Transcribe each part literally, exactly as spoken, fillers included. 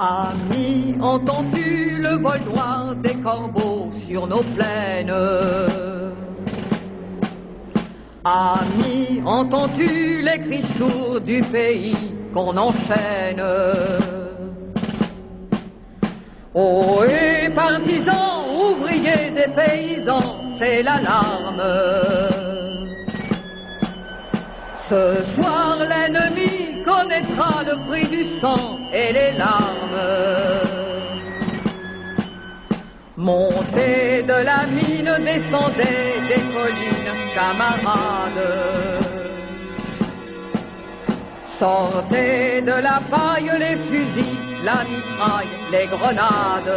Ami, entends-tu le vol noir des corbeaux sur nos plaines? Ami, entends-tu les cris sourds du pays qu'on enchaîne? Oh, et partisans, ouvriers et paysans, c'est l'alarme. Ce soir, l'ennemi connaîtra le prix du sang et les larmes. Montez de la mine, descendez des collines, camarades. Sortez de la paille les fusils, la mitraille, les grenades.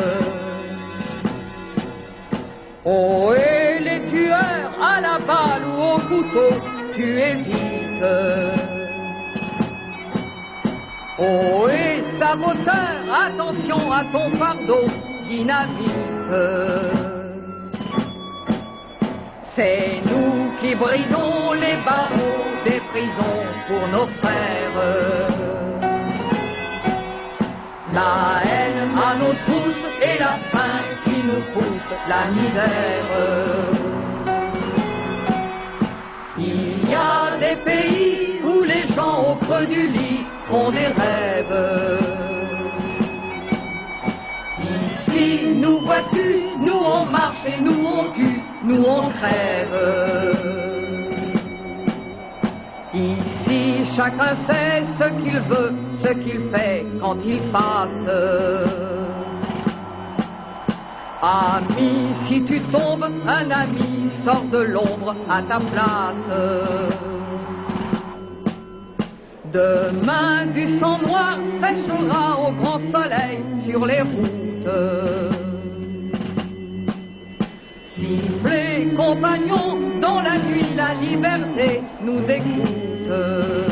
Oh, et les tueurs à la balle ou au couteau, tuez vite. Oh, et saboteur, attention à ton fardeau, dynamite. C'est nous qui brisons les barreaux des prisons pour nos frères. La haine à nos trousses et la faim qui nous pousse la misère. Il y a des pays où les gens au creux du lit font des rêves. Ici, nous vois-tu, nous on marche et nous on tue, nous on crève. Ici, chacun sait ce qu'il veut, ce qu'il fait quand il passe. Ami, si tu tombes, un ami sort de l'ombre à ta place. Demain, du sang noir séchera au grand soleil sur les routes. Sifflez, compagnons, dans la nuit la liberté nous écoute.